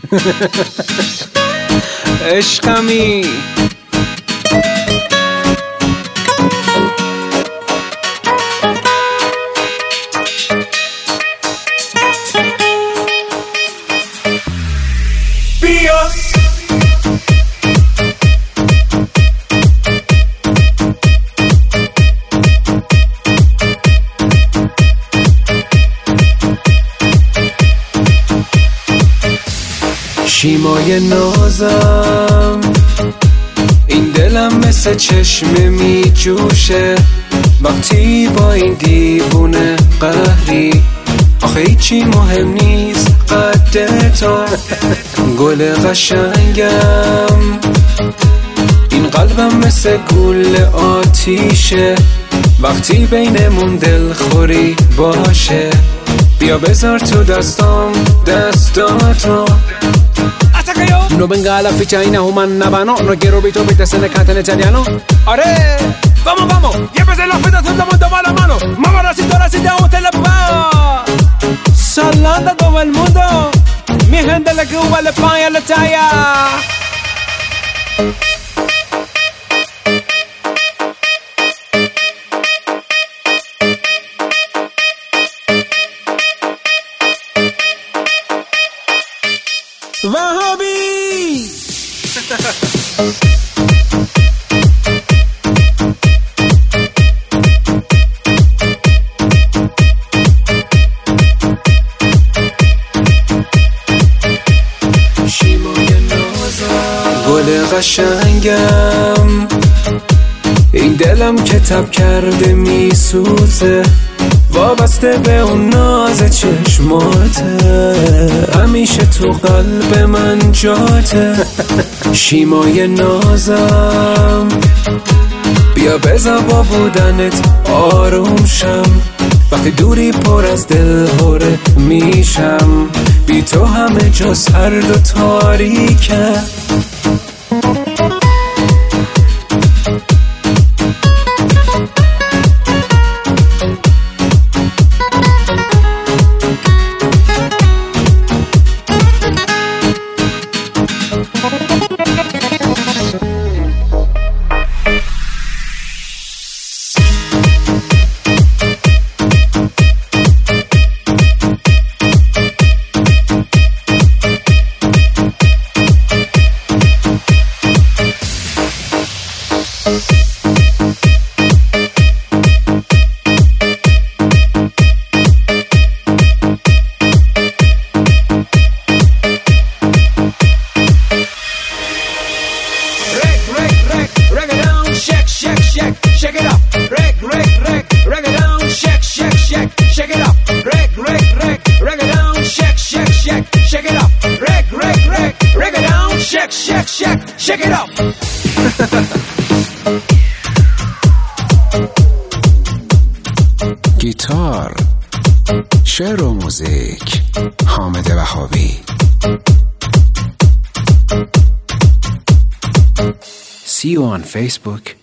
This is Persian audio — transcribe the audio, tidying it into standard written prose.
عشقمی بیا شیمای نازم این دلم مثل چشمه می جوشه وقتی با این دیوونه قهری آخه هیچی مهم نیست قد تو گل قشنگم این قلبم مثل گل آتیشه وقتی بینمون دلخوری باشه بیا بذار تو دستاتو No venga la ficha inahumana vano no quiero visto viste en el cantante italiano. آره vamos y empecé la fiesta todo el mundo va la mano mamá la cintura si te gusta la paz Salanda todo el mundo mi gente de Cuba le España le Italia. Wahabi شیمای نازم گل قشنگم این دلم که تب کرده می سوزه وابسته به اون ناز چشماته همیشه تو قلب من جاته شیمای نازم بیا بذار با بودنت آروم شم وقتی دوری پر از دل هوره میشم بی تو همه جا سرد و تاریکه Shake it up, reg it down, shake it up, reg it down, shake it up, reg it down, shake it up. گیتار شعر و موزیک حامد وهابی. See you on Facebook.